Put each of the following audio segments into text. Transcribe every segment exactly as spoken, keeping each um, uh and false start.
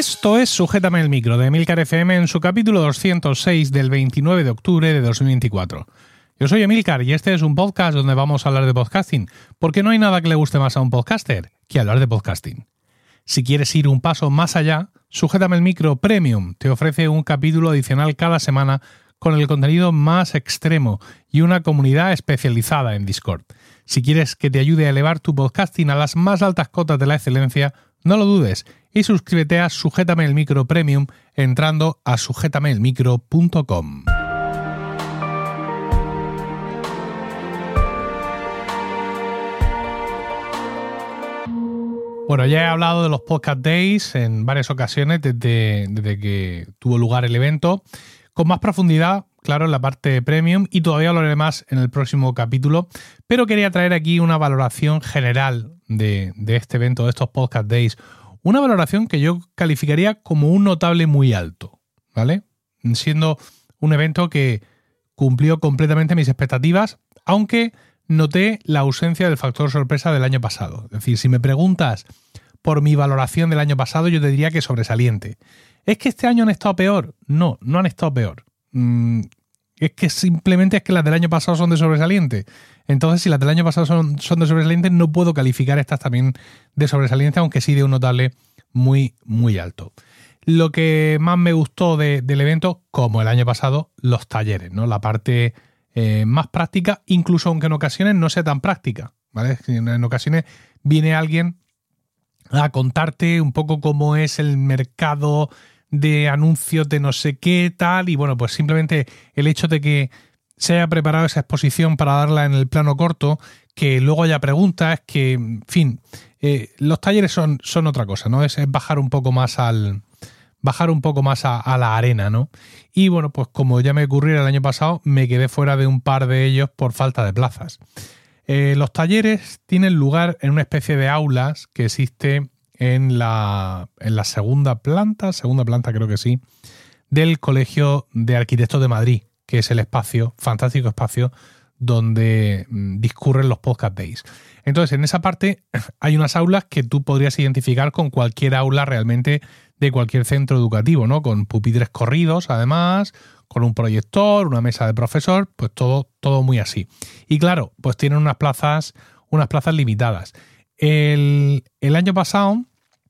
Esto es Sujétame el Micro de Emilcar F M en su capítulo doscientos seis del veintinueve de octubre de dos mil veinticuatro. Yo soy Emilcar y este es un podcast donde vamos a hablar de podcasting, porque no hay nada que le guste más a un podcaster que hablar de podcasting. Si quieres ir un paso más allá, Sujétame el Micro Premium te ofrece un capítulo adicional cada semana con el contenido más extremo y una comunidad especializada en Discord. Si quieres que te ayude a elevar tu podcasting a las más altas cotas de la excelencia, no lo dudes y suscríbete a Sujétame el Micro Premium entrando a sujétame el micro punto com. Bueno, ya he hablado de los Podcast Days en varias ocasiones desde, desde que tuvo lugar el evento, con más profundidad, claro, en la parte premium, y todavía hablaré más en el próximo capítulo, pero quería traer aquí una valoración general de, de este evento, de estos Podcast Days, una valoración que yo calificaría como un notable muy alto, ¿vale? Siendo un evento que cumplió completamente mis expectativas, aunque noté la ausencia del factor sorpresa del año pasado. Es decir, si me preguntas por mi valoración del año pasado, yo te diría que sobresaliente. ¿Es que este año han estado peor? No, no han estado peor. Mm, es que simplemente es que las del año pasado son de sobresaliente. Entonces, si las del año pasado son, son de sobresaliente, no puedo calificar estas también de sobresaliente, aunque sí de un notable muy, muy alto. Lo que más me gustó de, del evento, como el año pasado, los talleres, ¿no? La parte eh, más práctica, incluso aunque en ocasiones no sea tan práctica, ¿vale? En, en ocasiones viene alguien a contarte un poco cómo es el mercado de anuncios de no sé qué tal, y bueno, pues simplemente el hecho de que se haya preparado esa exposición para darla en el plano corto, que luego haya preguntas, que, en fin, eh, los talleres son, son otra cosa, ¿no? Es, es bajar un poco más al bajar un poco más a, a la arena, ¿no? Y bueno, pues como ya me ocurrió el año pasado, me quedé fuera de un par de ellos por falta de plazas. Eh, los talleres tienen lugar en una especie de aulas que existe en la, en la segunda planta, segunda planta creo que sí, del Colegio de Arquitectos de Madrid, que es el espacio, fantástico espacio, donde discurren los Podcast Days. Entonces, en esa parte hay unas aulas que tú podrías identificar con cualquier aula realmente de cualquier centro educativo, ¿no? Con pupitres corridos, además, con un proyector, una mesa de profesor, pues todo, todo muy así. Y claro, pues tienen unas plazas, unas plazas limitadas. El, el año pasado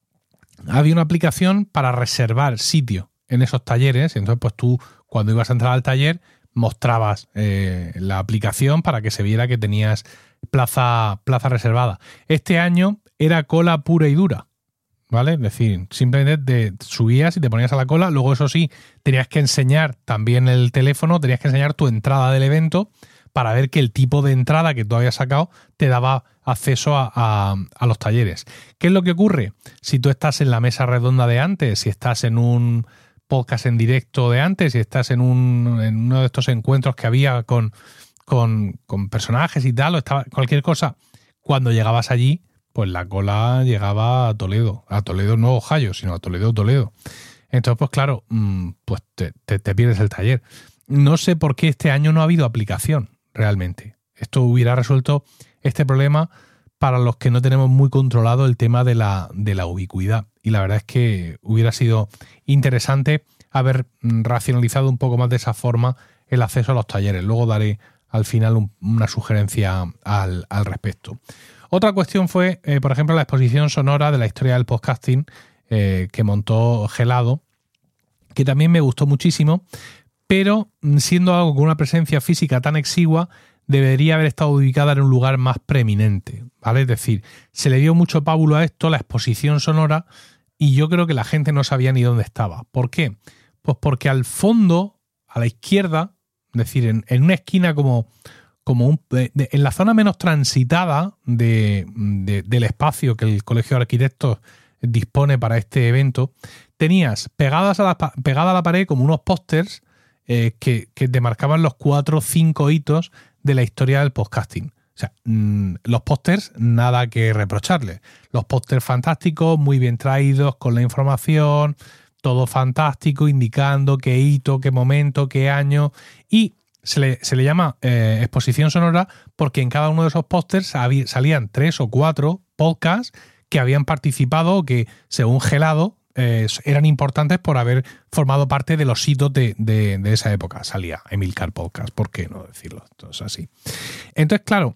había una aplicación para reservar sitio en esos talleres, entonces pues tú cuando ibas a entrar al taller mostrabas eh, la aplicación para que se viera que tenías plaza, plaza reservada. Este año era cola pura y dura, ¿vale? Es decir, simplemente te subías y te ponías a la cola, luego eso sí, tenías que enseñar también el teléfono, tenías que enseñar tu entrada del evento para ver que el tipo de entrada que tú habías sacado te daba acceso a, a, a los talleres. ¿Qué es lo que ocurre? Si tú estás en la mesa redonda de antes, si estás en un podcast en directo de antes, si estás en, un, en uno de estos encuentros que había con, con, con personajes y tal, o estaba, cualquier cosa, cuando llegabas allí, pues la cola llegaba a Toledo. A Toledo no Ohio, sino a Toledo, Toledo. Entonces, pues claro, pues te, te, te pierdes el taller. No sé por qué este año no ha habido aplicación, realmente. Esto hubiera resuelto este problema para los que no tenemos muy controlado el tema de la, de la ubicuidad. Y la verdad es que hubiera sido interesante haber racionalizado un poco más de esa forma el acceso a los talleres. Luego daré al final un, una sugerencia al, al respecto. Otra cuestión fue, eh, por ejemplo, la exposición sonora de la historia del podcasting eh, que montó Gelado, que también me gustó muchísimo, pero siendo algo con una presencia física tan exigua, debería haber estado ubicada en un lugar más preeminente, ¿vale? Es decir, se le dio mucho pábulo a esto, la exposición sonora, y yo creo que la gente no sabía ni dónde estaba. ¿Por qué? Pues porque al fondo, a la izquierda, es decir, en, en una esquina como, como un, de, de, en la zona menos transitada de, de, del espacio que el Colegio de Arquitectos dispone para este evento, tenías pegadas a la, pegada a la pared como unos pósters eh, que, que te marcaban los cuatro o cinco hitos de la historia del podcasting. O sea, mmm, los pósters, nada que reprocharles. Los pósters fantásticos, muy bien traídos, con la información, todo fantástico, indicando qué hito, qué momento, qué año. Y se le, se le llama eh, exposición sonora porque en cada uno de esos pósters salían tres o cuatro podcasts que habían participado o que, según Gelado, eh, eran importantes por haber formado parte de los hitos de, de, de esa época. Salía Emilcar Podcast, ¿por qué no decirlo? Entonces, así. Entonces, claro,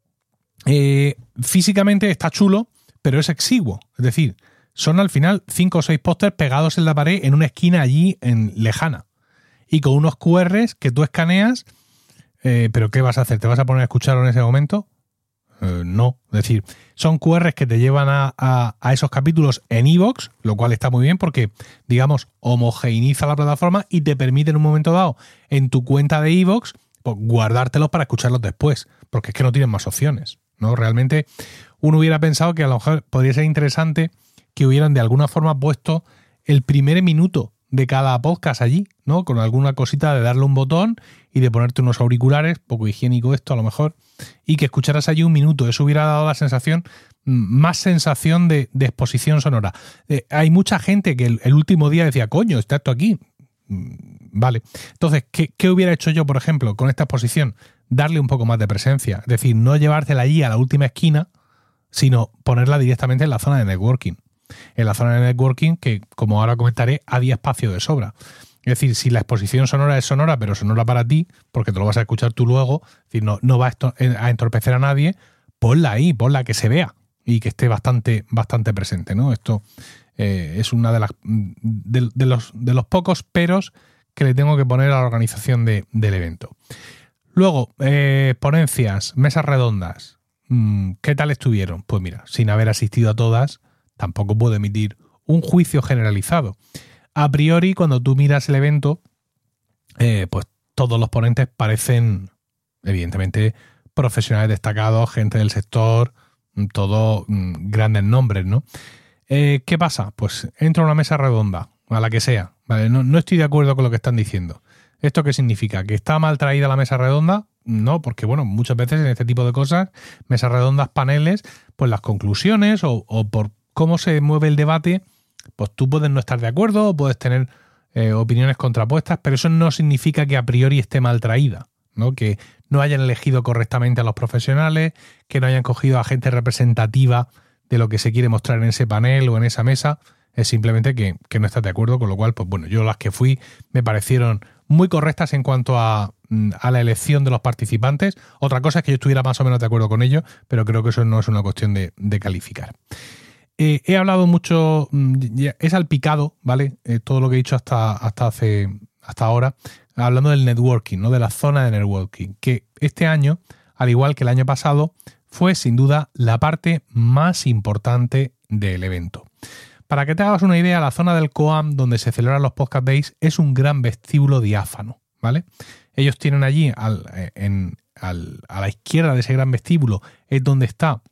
eh, físicamente está chulo, pero es exiguo. Es decir, son al final cinco o seis pósters pegados en la pared en una esquina allí en lejana. Y con unos cu erres que tú escaneas, eh, pero ¿qué vas a hacer? ¿Te vas a poner a escucharlo en ese momento? Eh, no. Es decir, son cu erres que te llevan a, a, a esos capítulos en iVoox, lo cual está muy bien porque, digamos, homogeneiza la plataforma y te permite en un momento dado en tu cuenta de iVoox pues, guardártelos para escucharlos después, porque es que no tienes más opciones, ¿no? Realmente uno hubiera pensado que a lo mejor podría ser interesante que hubieran de alguna forma puesto el primer minuto de cada podcast allí, ¿no? Con alguna cosita de darle un botón y de ponerte unos auriculares, poco higiénico esto a lo mejor, y que escucharas allí un minuto. Eso hubiera dado la sensación, más sensación de, de exposición sonora. Eh, hay mucha gente que el, el último día decía, coño, está esto aquí. Vale. Entonces, ¿qué, ¿qué hubiera hecho yo, por ejemplo, con esta exposición? Darle un poco más de presencia. Es decir, no llevártela allí a la última esquina, sino ponerla directamente en la zona de networking. En la zona de networking que, como ahora comentaré, había espacio de sobra. Es decir, si la exposición sonora es sonora, pero sonora para ti, porque te lo vas a escuchar tú luego, es decir, no, no va a entorpecer a nadie, ponla ahí, ponla que se vea y que esté bastante, bastante presente, ¿no? Esto eh, es una de las de, de, los, de los pocos peros que le tengo que poner a la organización de, del evento. Luego, eh, ponencias, mesas redondas. ¿Qué tal estuvieron? Pues mira, sin haber asistido a todas, tampoco puedo emitir un juicio generalizado. A priori, cuando tú miras el evento, eh, pues todos los ponentes parecen, evidentemente, profesionales destacados, gente del sector, todos mm, grandes nombres, ¿no? Eh, ¿Qué pasa? Pues entra a una mesa redonda, a la que sea, ¿vale? No, no estoy de acuerdo con lo que están diciendo. ¿Esto qué significa? ¿Que está mal traída la mesa redonda? No, porque bueno, muchas veces en este tipo de cosas, mesas redondas, paneles, pues las conclusiones o, o por cómo se mueve el debate, pues tú puedes no estar de acuerdo o puedes tener eh, opiniones contrapuestas, pero eso no significa que a priori esté mal traída, ¿no? Que no hayan elegido correctamente a los profesionales, que no hayan cogido a gente representativa de lo que se quiere mostrar en ese panel o en esa mesa. Es simplemente que, que no estás de acuerdo, con lo cual, pues bueno, yo las que fui me parecieron muy correctas en cuanto a, a la elección de los participantes. Otra cosa es que yo estuviera más o menos de acuerdo con ello, pero creo que eso no es una cuestión de, de calificar. Eh, he hablado mucho, he salpicado, ¿vale? Eh, todo lo que he dicho hasta, hasta, hace, hasta ahora, hablando del networking, ¿no? De la zona de networking, que este año, al igual que el año pasado, fue sin duda la parte más importante del evento. Para que te hagas una idea, la zona del COAM, donde se celebran los Podcast Days, es un gran vestíbulo diáfano, ¿vale? Ellos tienen allí, al, en, al, a la izquierda de ese gran vestíbulo, es donde está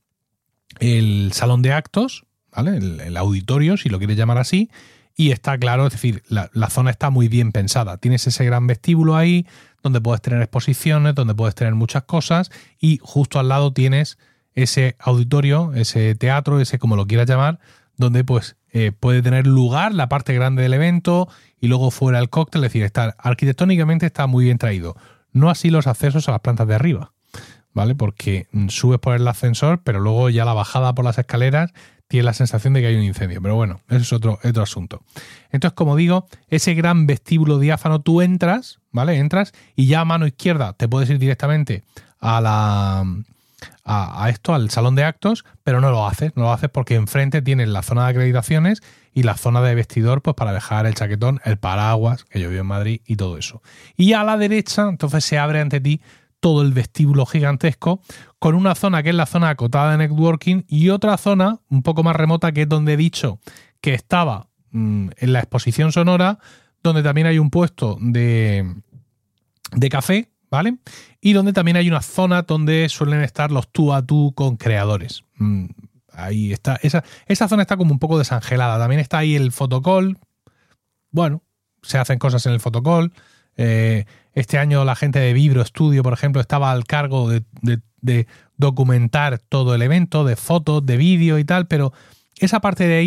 el salón de actos, ¿vale? El, el auditorio, si lo quieres llamar así, y está claro, es decir, la, la zona está muy bien pensada. Tienes ese gran vestíbulo ahí, donde puedes tener exposiciones, donde puedes tener muchas cosas, y justo al lado tienes ese auditorio, ese teatro, ese como lo quieras llamar, donde pues eh, puede tener lugar la parte grande del evento y luego fuera el cóctel, es decir, está, arquitectónicamente está muy bien traído. No así los accesos a las plantas de arriba, ¿vale? Porque subes por el ascensor, pero luego ya la bajada por las escaleras tienes la sensación de que hay un incendio. Pero bueno, eso es otro, otro asunto. Entonces, como digo, ese gran vestíbulo diáfano, tú entras, ¿vale? Entras y ya a mano izquierda te puedes ir directamente a la... A, a esto, al salón de actos, pero no lo haces, no lo haces porque enfrente tienes la zona de acreditaciones y la zona de vestidor, pues para dejar el chaquetón, el paraguas, que yo vivo en Madrid y todo eso. Y a la derecha, entonces se abre ante ti todo el vestíbulo gigantesco, con una zona que es la zona acotada de networking y otra zona un poco más remota que es donde he dicho que estaba mmm, en la exposición sonora, donde también hay un puesto de, de café, ¿vale? Y donde también hay una zona donde suelen estar los tú a tú con creadores. Mm, ahí está. Esa, esa zona está como un poco desangelada. También está ahí el fotocall. Bueno, se hacen cosas en el fotocall. Eh, este año la gente de Vibro Studio, por ejemplo, estaba al cargo de, de, de documentar todo el evento, de fotos, de vídeo y tal, pero esa parte de ahí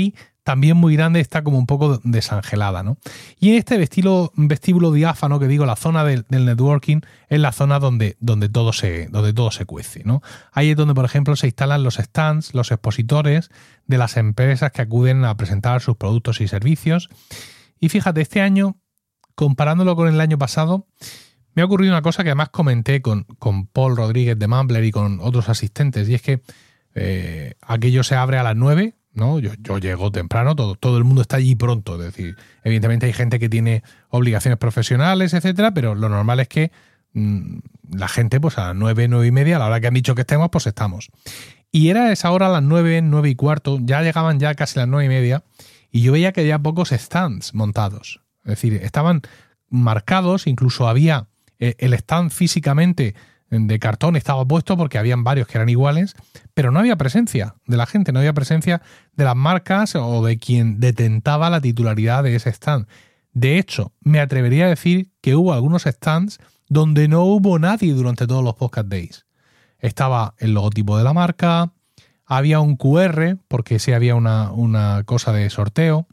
también muy grande, está como un poco desangelada, ¿no? Y en este vestíbulo, vestíbulo diáfano que digo, la zona del, del networking es la zona donde, donde, todo se, donde todo se cuece, ¿no? Ahí es donde, por ejemplo, se instalan los stands, los expositores de las empresas que acuden a presentar sus productos y servicios. Y fíjate, este año, comparándolo con el año pasado, me ha ocurrido una cosa que además comenté con, con Paul Rodríguez de Mumbler y con otros asistentes, y es que eh, aquello se abre a las nueve, ¿no? Yo, yo llego temprano, todo, todo el mundo está allí pronto. Es decir, evidentemente hay gente que tiene obligaciones profesionales, etcétera, pero lo normal es que mmm, la gente, pues a las nueve, nueve y media, a la hora que han dicho que estemos, pues estamos. Y era esa hora, a las nueve, nueve y cuarto, ya llegaban ya casi las nueve y media, y yo veía que había pocos stands montados. Es decir, estaban marcados, incluso había eh, el stand físicamente de cartón estaba puesto porque habían varios que eran iguales, pero no había presencia de la gente, no había presencia de las marcas o de quien detentaba la titularidad de ese stand. De hecho, me atrevería a decir que hubo algunos stands donde no hubo nadie durante todos los Podcast Days. Estaba el logotipo de la marca, había un Q R, porque sí había una, una cosa de sorteo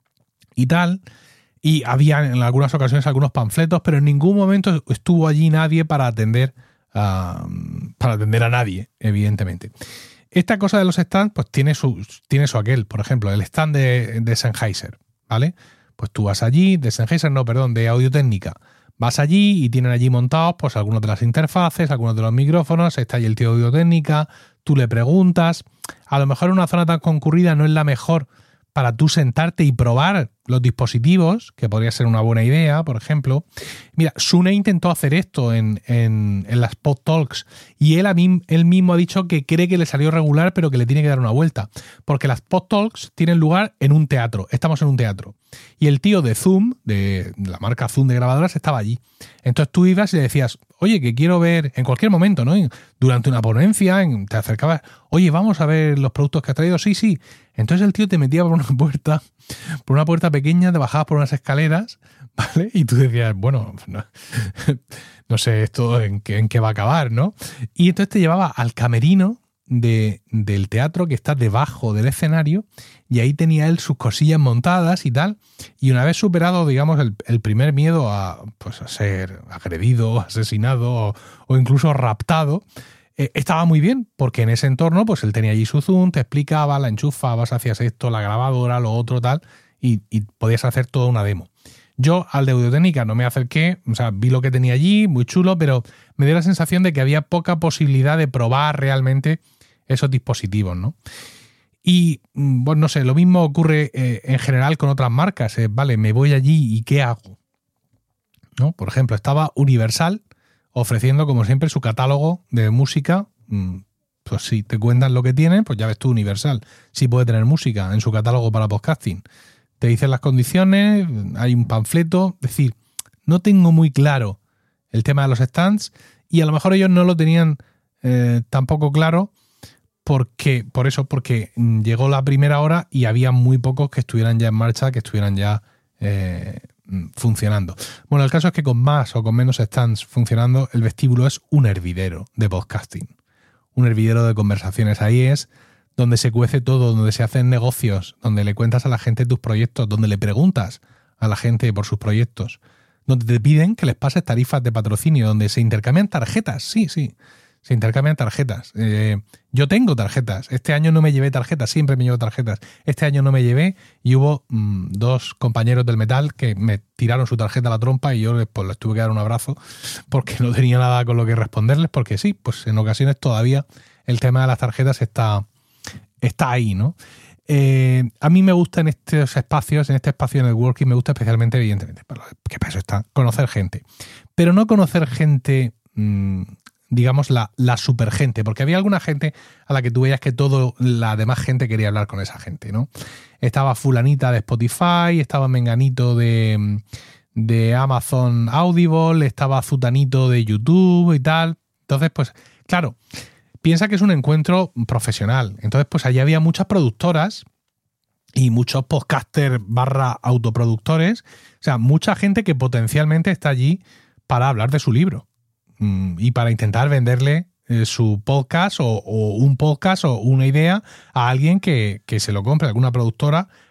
y tal, y había en algunas ocasiones algunos panfletos, pero en ningún momento estuvo allí nadie para atender Uh, para atender a nadie, evidentemente. Esta cosa de los stands, pues tiene su, tiene su aquel. Por ejemplo, el stand de, de Sennheiser, ¿vale? Pues tú vas allí, de Sennheiser, no, perdón, de Audio-Técnica. Vas allí y tienen allí montados pues algunos de las interfaces, algunos de los micrófonos, está ahí el tío de Audio-Técnica, tú le preguntas. A lo mejor una zona tan concurrida no es la mejor para tú sentarte y probar los dispositivos, que podría ser una buena idea, por ejemplo. Mira, Sune intentó hacer esto en, en, en las Pod Talks y él, a mí, él mismo ha dicho que cree que le salió regular, pero que le tiene que dar una vuelta, porque las Pod Talks tienen lugar en un teatro, estamos en un teatro, y el tío de Zoom, de la marca Zoom de grabadoras, estaba allí. Entonces tú ibas y le decías, oye, que quiero ver, en cualquier momento, ¿no? Durante una ponencia, en, te acercabas, oye, vamos a ver los productos que has traído, sí, sí. Entonces el tío te metía por una puerta, por una puerta pequeña, te bajabas por unas escaleras, ¿vale? Y tú decías, bueno, no, no sé esto en qué, en qué va a acabar, ¿no? Y entonces te llevaba al camerino de, del teatro que está debajo del escenario y ahí tenía él sus cosillas montadas y tal. Y una vez superado, digamos, el, el primer miedo a, pues, a ser agredido, asesinado o, o incluso raptado, eh, estaba muy bien, porque en ese entorno pues él tenía allí su Zoom, te explicaba, la enchufabas, hacías esto, la grabadora, lo otro, tal, y, y podías hacer toda una demo. Yo al de Audio-Técnica no me acerqué, o sea, vi lo que tenía allí, muy chulo, pero me dio la sensación de que había poca posibilidad de probar realmente esos dispositivos, ¿no? Y, bueno, no sé, lo mismo ocurre eh, en general con otras marcas. Eh, vale, me voy allí y ¿qué hago? ¿No? Por ejemplo, estaba Universal ofreciendo, como siempre, su catálogo de música. Pues si te cuentan lo que tienen, pues ya ves tú, Universal sí puede tener música en su catálogo para podcasting. Te dicen las condiciones, hay un panfleto. Es decir, no tengo muy claro el tema de los stands y a lo mejor ellos no lo tenían eh, tampoco claro porque, por eso, porque llegó la primera hora y había muy pocos que estuvieran ya en marcha, que estuvieran ya eh, funcionando. Bueno, el caso es que con más o con menos stands funcionando, el vestíbulo es un hervidero de podcasting. Un hervidero de conversaciones. Ahí es donde se cuece todo, donde se hacen negocios, donde le cuentas a la gente tus proyectos, donde le preguntas a la gente por sus proyectos, donde te piden que les pases tarifas de patrocinio, donde se intercambian tarjetas. Sí, sí, se intercambian tarjetas. Eh, yo tengo tarjetas. Este año no me llevé tarjetas, siempre me llevo tarjetas. Este año no me llevé y hubo mmm, dos compañeros del metal que me tiraron su tarjeta a la trompa y yo les, pues, les tuve que dar un abrazo porque no tenía nada con lo que responderles, porque sí, pues en ocasiones todavía el tema de las tarjetas está, está ahí, ¿no? Eh, a mí me gusta en estos espacios, en este espacio de networking, me gusta especialmente, evidentemente, que para eso está, conocer gente. Pero no conocer gente... Mmm, digamos, la, la super gente, porque había alguna gente a la que tú veías que toda la demás gente quería hablar con esa gente, ¿no? Estaba fulanita de Spotify, estaba menganito de, de Amazon Audible, estaba zutanito de YouTube y tal. Entonces, pues, claro, piensa que es un encuentro profesional. Entonces, pues allí había muchas productoras y muchos podcasters barra autoproductores, o sea, mucha gente que potencialmente está allí para hablar de su libro. Y para intentar venderle eh, su podcast o, o un podcast o una idea a alguien que, que se lo compre, alguna productora,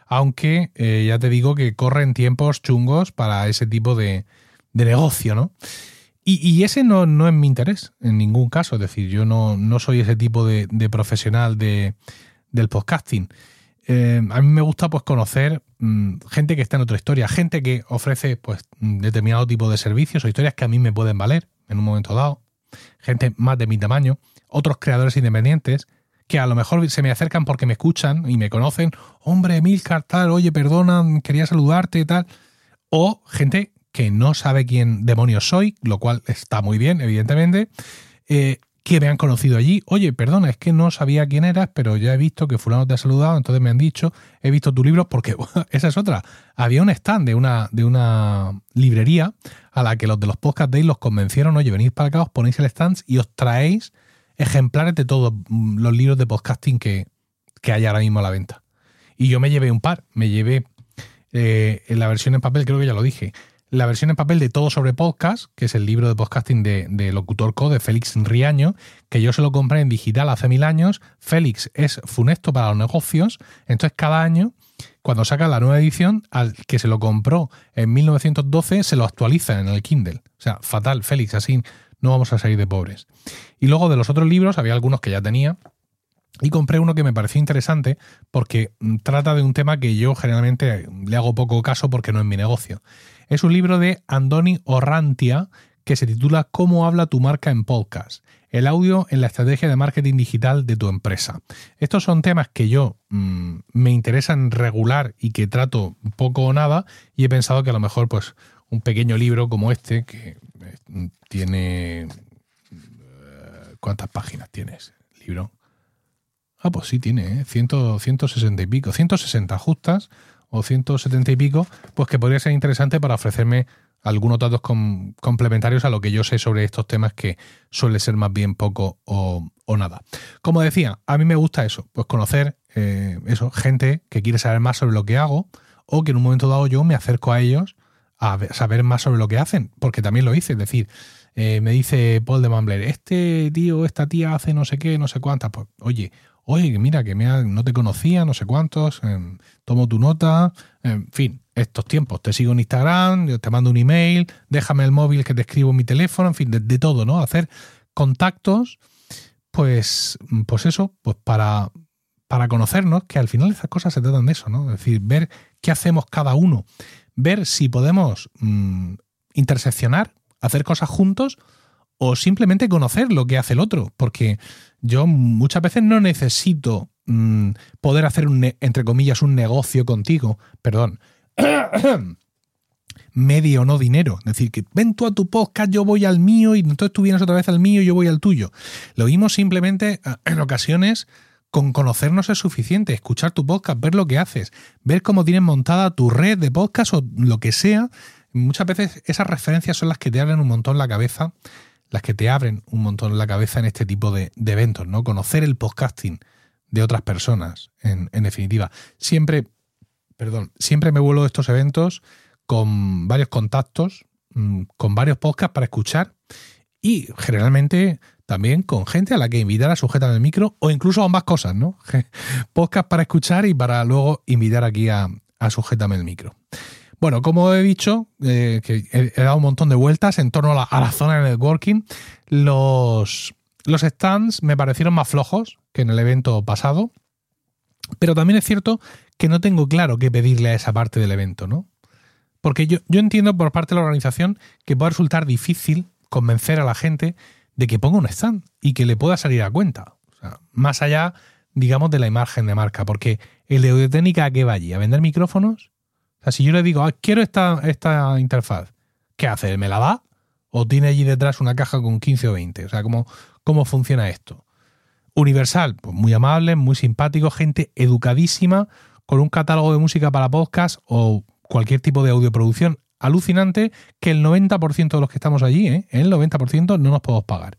aunque eh, ya te digo que corren tiempos chungos para ese tipo de, de negocio, ¿no? Y, y ese no, no es mi interés en ningún caso, es decir, yo no, no soy ese tipo de, de profesional de, del podcasting. Eh, a mí me gusta pues conocer mmm, gente que está en otra historia, gente que ofrece pues determinado tipo de servicios o historias que a mí me pueden valer en un momento dado, gente más de mi tamaño, otros creadores independientes que a lo mejor se me acercan porque me escuchan y me conocen, hombre, Emilcar, tal, oye, perdona, quería saludarte y tal, o gente que no sabe quién demonios soy, lo cual está muy bien, evidentemente, eh, que me han conocido allí. Oye, perdona, es que no sabía quién eras, pero ya he visto que fulano te ha saludado, entonces me han dicho, he visto tu libro, porque bueno, esa es otra. Había un stand de una, de una librería a la que los de los Podcast Days los convencieron, oye, venid para acá, os ponéis el stand y os traéis ejemplares de todos los libros de podcasting que, que hay ahora mismo a la venta. Y yo me llevé un par, me llevé eh, en la versión en papel, creo que ya lo dije, la versión en papel de Todo sobre Podcast, que es el libro de podcasting de, de Locutor Co, de Félix Riaño, que yo se lo compré en digital hace mil años. Félix es funesto para los negocios, entonces cada año, cuando saca la nueva edición, al que se lo compró en mil novecientos doce, se lo actualiza en el Kindle. O sea, fatal, Félix, así no vamos a salir de pobres. Y luego de los otros libros, había algunos que ya tenía, y compré uno que me pareció interesante porque trata de un tema que yo generalmente le hago poco caso porque no es mi negocio. Es un libro de Andoni Orrantia que se titula ¿Cómo habla tu marca en podcast? El audio en la estrategia de marketing digital de tu empresa. Estos son temas que yo mmm, me interesan regular y que trato poco o nada, y he pensado que a lo mejor pues un pequeño libro como este que tiene... ¿Cuántas páginas tiene ese libro? Ah, pues sí tiene, ¿eh? ciento sesenta y pico, ciento sesenta justas o ciento setenta y pico, pues que podría ser interesante para ofrecerme algunos datos com- complementarios a lo que yo sé sobre estos temas, que suele ser más bien poco o, o nada. Como decía, a mí me gusta eso, pues conocer eh, eso, gente que quiere saber más sobre lo que hago, o que en un momento dado yo me acerco a ellos a ver, saber más sobre lo que hacen, porque también lo hice, es decir, eh, me dice Paul de Mambler, este tío, esta tía hace no sé qué, no sé cuántas, pues oye, Oye, mira, que me ha, no te conocía, no sé cuántos, eh, tomo tu nota, en fin, estos tiempos. Te sigo en Instagram, te mando un email, déjame el móvil que te escribo en mi teléfono, en fin, de, de todo, ¿no? Hacer contactos, pues, pues eso, pues para, para conocernos, que al final estas cosas se tratan de eso, ¿no? Es decir, ver qué hacemos cada uno, ver si podemos mmm, interseccionar, hacer cosas juntos, o simplemente conocer lo que hace el otro, porque yo muchas veces no necesito mmm, poder hacer, un, entre comillas, un negocio contigo, perdón, medio no dinero, es decir, que ven tú a tu podcast, yo voy al mío, y entonces tú vienes otra vez al mío y yo voy al tuyo. Lo mismo simplemente en ocasiones con conocernos es suficiente, escuchar tu podcast, ver lo que haces, ver cómo tienes montada tu red de podcast o lo que sea. Muchas veces esas referencias son las que te abren un montón la cabeza, las que te abren un montón la cabeza en este tipo de, de eventos, ¿no? Conocer el podcasting de otras personas, en, en definitiva. Siempre, perdón, siempre me vuelvo de estos eventos con varios contactos, con varios podcasts para escuchar, y generalmente también con gente a la que invitar a sujetar el micro, o incluso ambas cosas, ¿no? Podcast para escuchar y para luego invitar aquí a, a sujetarme el micro. Bueno, como he dicho, eh, que he, he dado un montón de vueltas en torno a la, a la zona de networking, los, los stands me parecieron más flojos que en el evento pasado, pero también es cierto que no tengo claro qué pedirle a esa parte del evento, ¿no? Porque yo, yo entiendo por parte de la organización que puede resultar difícil convencer a la gente de que ponga un stand y que le pueda salir a cuenta. O sea, más allá, digamos, de la imagen de marca, porque el de Audiotécnica, ¿a qué va allí? ¿A vender micrófonos? O sea, si yo le digo, ah, quiero esta, esta interfaz, ¿qué hace? ¿Me la da? ¿O tiene allí detrás una caja con quince o veinte? O sea, ¿cómo, cómo funciona esto? Universal, pues muy amable, muy simpático, gente educadísima, con un catálogo de música para podcast o cualquier tipo de audioproducción alucinante, que el noventa por ciento de los que estamos allí, ¿eh? el noventa por ciento no nos podemos pagar.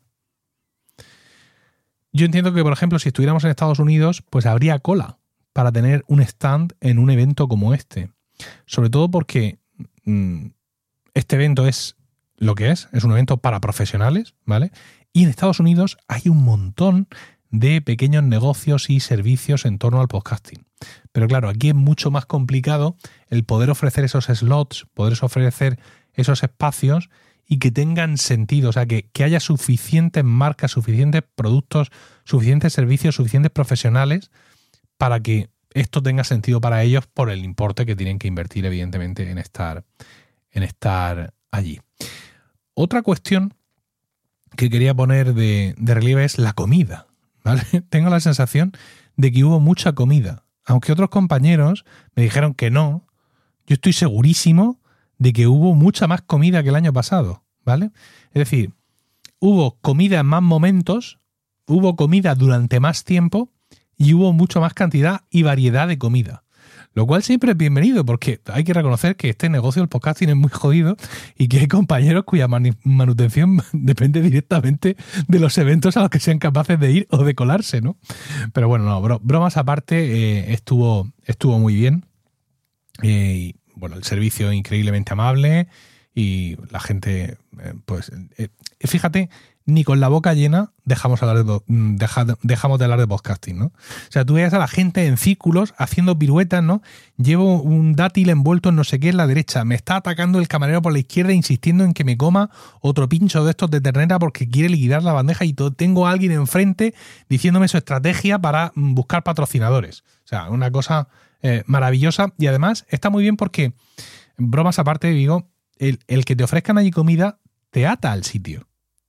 Yo entiendo que, por ejemplo, si estuviéramos en Estados Unidos, pues habría cola para tener un stand en un evento como este. Sobre todo porque mmm, este evento es lo que es, es un evento para profesionales, ¿vale? Y en Estados Unidos hay un montón de pequeños negocios y servicios en torno al podcasting. Pero claro, aquí es mucho más complicado el poder ofrecer esos slots, poder ofrecer esos espacios y que tengan sentido, o sea, que, que haya suficientes marcas, suficientes productos, suficientes servicios, suficientes profesionales para que esto tenga sentido para ellos por el importe que tienen que invertir, evidentemente, en estar, en estar allí. Otra cuestión que quería poner de, de relieve es la comida, ¿vale? Tengo la sensación de que hubo mucha comida. Aunque otros compañeros me dijeron que no, yo estoy segurísimo de que hubo mucha más comida que el año pasado, ¿vale? Es decir, hubo comida en más momentos, hubo comida durante más tiempo y hubo mucha más cantidad y variedad de comida. Lo cual siempre es bienvenido, porque hay que reconocer que este negocio del podcasting es muy jodido y que hay compañeros cuya manutención depende directamente de los eventos a los que sean capaces de ir o de colarse, ¿no? Pero bueno, no, bro, bromas aparte, eh, estuvo, estuvo muy bien. Eh, y, bueno, el servicio increíblemente amable y la gente, eh, pues, eh, fíjate, ni con la boca llena dejamos, hablar de, deja, dejamos de hablar de podcasting, ¿no? O sea, tú veías a la gente en círculos haciendo piruetas, ¿no? Llevo un dátil envuelto en no sé qué en la derecha, me está atacando el camarero por la izquierda insistiendo en que me coma otro pincho de estos de ternera porque quiere liquidar la bandeja y todo. Tengo a alguien enfrente diciéndome su estrategia para buscar patrocinadores. O sea, una cosa eh, maravillosa y además está muy bien porque, bromas aparte, digo, el, el que te ofrezcan allí comida te ata al sitio.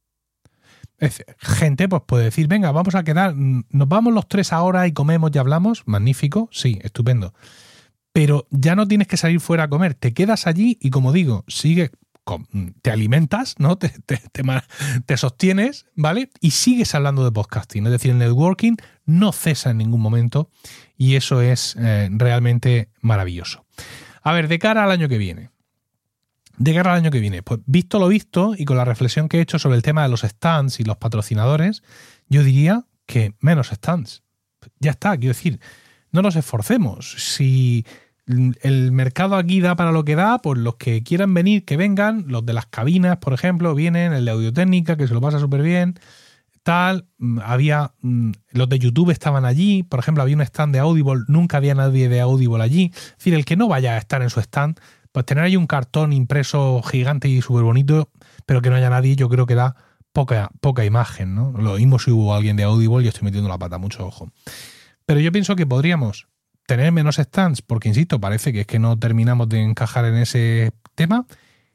Es, gente pues puede decir, venga, vamos a quedar, nos vamos los tres ahora y comemos y hablamos, magnífico, sí, estupendo. Pero ya no tienes que salir fuera a comer, te quedas allí y como digo, sigues, te alimentas, ¿no? Te, te, te, te sostienes, ¿vale? Y sigues hablando de podcasting, es decir, el networking no cesa en ningún momento y eso es eh, realmente maravilloso. A ver, de cara al año que viene. De cara al año que viene, pues visto lo visto y con la reflexión que he hecho sobre el tema de los stands y los patrocinadores, yo diría que menos stands. Ya está, quiero decir, no nos esforcemos. Si el mercado aquí da para lo que da, pues los que quieran venir, que vengan. Los de las cabinas, por ejemplo, vienen, el de Audiotécnica, que se lo pasa súper bien, tal. Había, los de YouTube estaban allí, por ejemplo, había un stand de Audible, nunca había nadie de Audible allí. Es decir, el que no vaya a estar en su stand, pues tener ahí un cartón impreso gigante y súper bonito, pero que no haya nadie, yo creo que da poca, poca imagen, ¿no? Lo mismo si hubo alguien de Audible y estoy metiendo la pata, mucho ojo. Pero yo pienso que podríamos tener menos stands, porque insisto, parece que es que no terminamos de encajar en ese tema,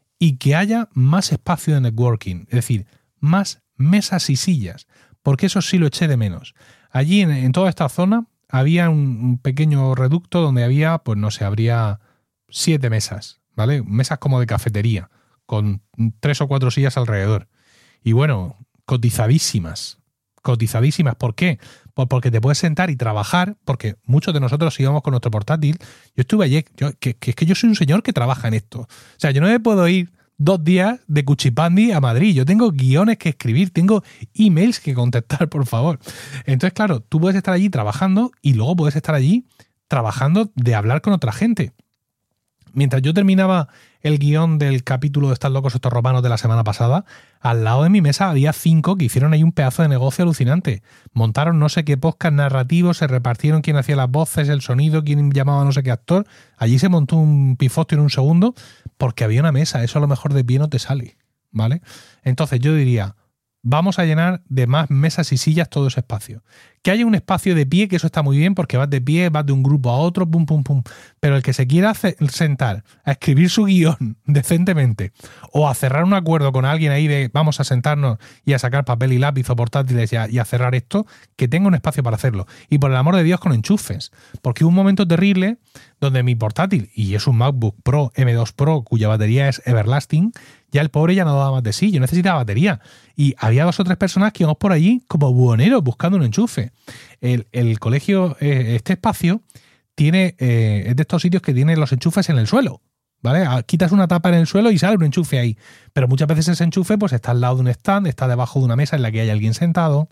y que haya más espacio de networking, es decir, más mesas y sillas, porque eso sí lo eché de menos. Allí en, en toda esta zona había un, un pequeño reducto donde había, pues no sé, habría siete mesas, ¿vale? Mesas como de cafetería, con tres o cuatro sillas alrededor. Y bueno, cotizadísimas. Cotizadísimas. ¿Por qué? Pues porque te puedes sentar y trabajar, porque muchos de nosotros íbamos con nuestro portátil. Yo estuve allí, yo, que, que es que yo soy un señor que trabaja en esto. O sea, yo no me puedo ir dos días de Cuchipandi a Madrid. Yo tengo guiones que escribir, tengo emails que contestar, por favor. Entonces, claro, tú puedes estar allí trabajando y luego puedes estar allí trabajando de hablar con otra gente. Mientras yo terminaba el guión del capítulo de Están locos estos romanos de la semana pasada, al lado de mi mesa había cinco que hicieron ahí un pedazo de negocio alucinante. Montaron no sé qué podcast narrativo, se repartieron quién hacía las voces, el sonido, quién llamaba no sé qué actor. Allí se montó un pifostio en un segundo porque había una mesa. Eso a lo mejor de pie no te sale, ¿vale? Entonces yo diría, vamos a llenar de más mesas y sillas todo ese espacio. Que haya un espacio de pie, que eso está muy bien, porque vas de pie, vas de un grupo a otro, pum, pum, pum. Pero el que se quiera sentar a escribir su guión decentemente o a cerrar un acuerdo con alguien ahí de vamos a sentarnos y a sacar papel y lápiz o portátiles y a, y a cerrar esto, que tenga un espacio para hacerlo. Y por el amor de Dios, con enchufes. Porque hubo un momento terrible donde mi portátil, y es un MacBook Pro M dos Pro cuya batería es everlasting, ya el pobre ya no daba más de sí, yo necesitaba batería. Y había dos o tres personas que íbamos por allí como buhoneros buscando un enchufe. El, el colegio, eh, este espacio, tiene eh, es de estos sitios que tienen los enchufes en el suelo, ¿vale? Quitas una tapa en el suelo y sale un enchufe ahí. Pero muchas veces ese enchufe pues está al lado de un stand, está debajo de una mesa en la que hay alguien sentado,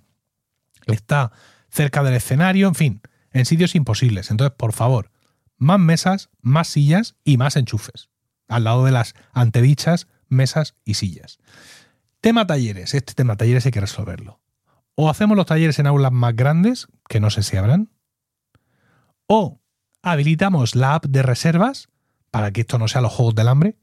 está cerca del escenario, en fin, en sitios imposibles. Entonces, por favor, más mesas, más sillas y más enchufes, al lado de las antedichas mesas y sillas. Tema talleres. Este tema talleres hay que resolverlo. O hacemos los talleres en aulas más grandes, que no sé si habrán, o habilitamos la app de reservas para que esto no sea los juegos del hambre,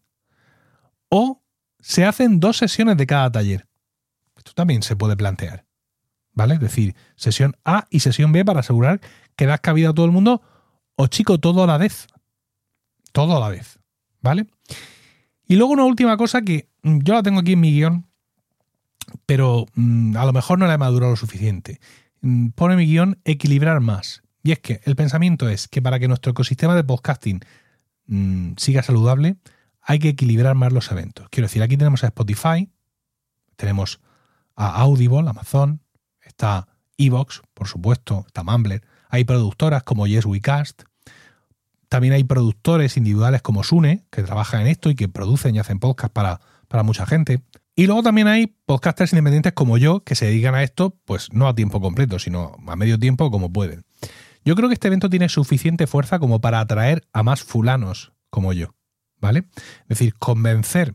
o se hacen dos sesiones de cada taller. Esto también se puede plantear, ¿vale? Es decir, sesión A y sesión B para asegurar que das cabida a todo el mundo, o chico, todo a la vez. Todo a la vez, ¿vale? Y luego una última cosa que yo la tengo aquí en mi guión, pero mmm, a lo mejor no la he madurado lo suficiente. Mm, pone mi guión equilibrar más. Y es que el pensamiento es que para que nuestro ecosistema de podcasting mmm, siga saludable, hay que equilibrar más los eventos. Quiero decir, aquí tenemos a Spotify, tenemos a Audible, Amazon, está Evox, por supuesto, está Mumbler. Hay productoras como Yes We Cast. También hay productores individuales como Sune, que trabajan en esto y que producen y hacen podcast para, para mucha gente. Y luego también hay podcasters independientes como yo, que se dedican a esto, pues no a tiempo completo, sino a medio tiempo como pueden. Yo creo que este evento tiene suficiente fuerza como para atraer a más fulanos como yo, ¿vale? Es decir, convencer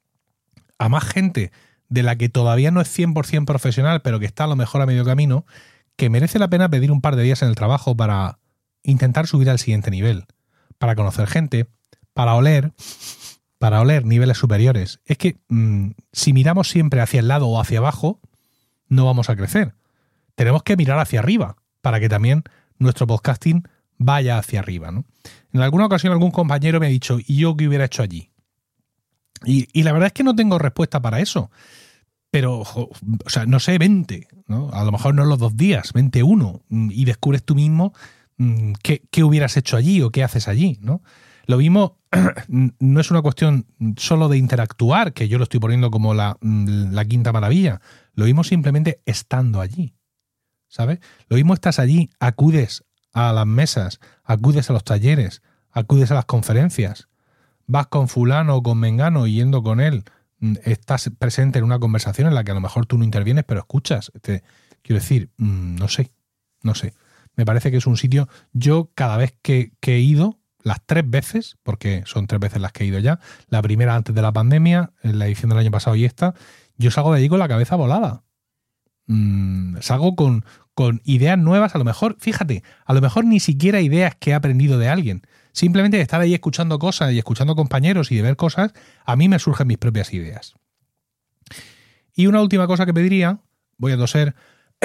a más gente de la que todavía no es cien por ciento profesional, pero que está a lo mejor a medio camino, que merece la pena pedir un par de días en el trabajo para intentar subir al siguiente nivel, para conocer gente, para oler, para oler niveles superiores. Es que mmm, si miramos siempre hacia el lado o hacia abajo, no vamos a crecer. Tenemos que mirar hacia arriba para que también nuestro podcasting vaya hacia arriba, ¿no? En alguna ocasión algún compañero me ha dicho, ¿y yo qué hubiera hecho allí? Y, y la verdad es que no tengo respuesta para eso. Pero, o sea, no sé, vente, ¿no? A lo mejor no los dos días, vente uno y descubres tú mismo qué, qué hubieras hecho allí o qué haces allí, ¿no? Lo mismo no es una cuestión solo de interactuar, que yo lo estoy poniendo como la, la quinta maravilla. Lo mismo simplemente estando allí, ¿sabes? Lo mismo estás allí, acudes a las mesas, acudes a los talleres, acudes a las conferencias, vas con fulano o con mengano y yendo con él, estás presente en una conversación en la que a lo mejor tú no intervienes, pero escuchas. Te, quiero decir, no sé, no sé. Me parece que es un sitio, yo cada vez que, que he ido, las tres veces, porque son tres veces las que he ido ya, la primera antes de la pandemia, en la edición del año pasado y esta, yo salgo de allí con la cabeza volada. Mm, salgo con, con ideas nuevas, a lo mejor, fíjate, a lo mejor ni siquiera ideas que he aprendido de alguien. Simplemente de estar ahí escuchando cosas y escuchando compañeros y de ver cosas, a mí me surgen mis propias ideas. Y una última cosa que pediría, voy a toser,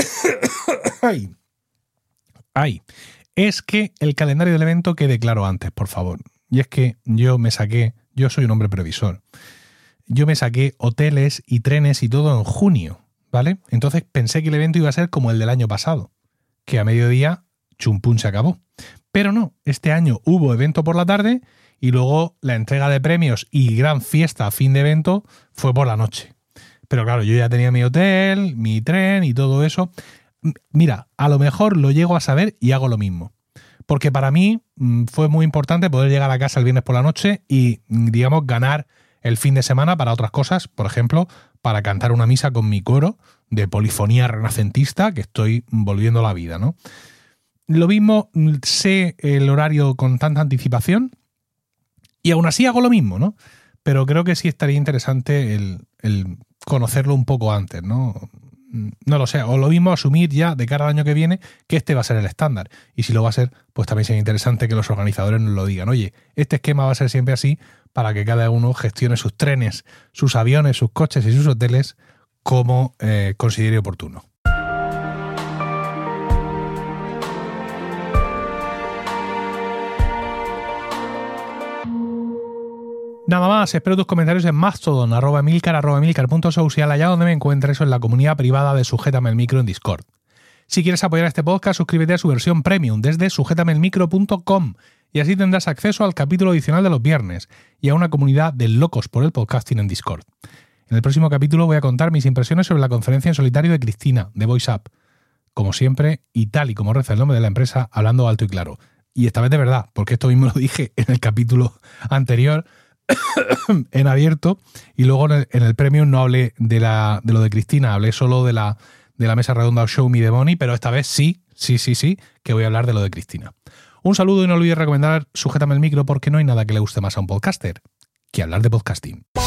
ay, ay, es que el calendario del evento quede claro antes, por favor. Y es que yo me saqué, yo soy un hombre previsor, yo me saqué hoteles y trenes y todo en junio, ¿vale? Entonces pensé que el evento iba a ser como el del año pasado, que a mediodía, chumpún, se acabó. Pero no, este año hubo evento por la tarde y luego la entrega de premios y gran fiesta a fin de evento fue por la noche. Pero claro, yo ya tenía mi hotel, mi tren y todo eso. Mira, a lo mejor lo llego a saber y hago lo mismo. Porque para mí fue muy importante poder llegar a casa el viernes por la noche y, digamos, ganar el fin de semana para otras cosas. Por ejemplo, para cantar una misa con mi coro de polifonía renacentista que estoy volviendo a la vida, ¿no? Lo mismo, sé el horario con tanta anticipación y aún así hago lo mismo, ¿no? Pero creo que sí estaría interesante el, el conocerlo un poco antes, ¿no? No lo sé, o lo mismo asumir ya de cara al año que viene que este va a ser el estándar. Y si lo va a ser, pues también sería interesante que los organizadores nos lo digan. Oye, este esquema va a ser siempre así para que cada uno gestione sus trenes, sus aviones, sus coches y sus hoteles como eh, considere oportuno. Nada más, espero tus comentarios en Mastodon, arroba emilcar, arroba emilcar punto social, allá donde me encuentres o en la comunidad privada de Sujétame el Micro en Discord. Si quieres apoyar este podcast, suscríbete a su versión premium desde sujétame el micro punto com y así tendrás acceso al capítulo adicional de los viernes y a una comunidad de locos por el podcasting en Discord. En el próximo capítulo voy a contar mis impresiones sobre la conferencia en solitario de Cristina, de VoiceUp. Como siempre, y tal y como reza el nombre de la empresa, hablando alto y claro. Y esta vez de verdad, porque esto mismo lo dije en el capítulo anterior, en abierto, y luego en el, en el premium no hablé de, la, de lo de Cristina, hablé solo de la, de la mesa redonda Show Me the Money, pero esta vez sí, sí, sí, sí, que voy a hablar de lo de Cristina. Un saludo y no olvides recomendar Sujétame el Micro porque no hay nada que le guste más a un podcaster que hablar de podcasting.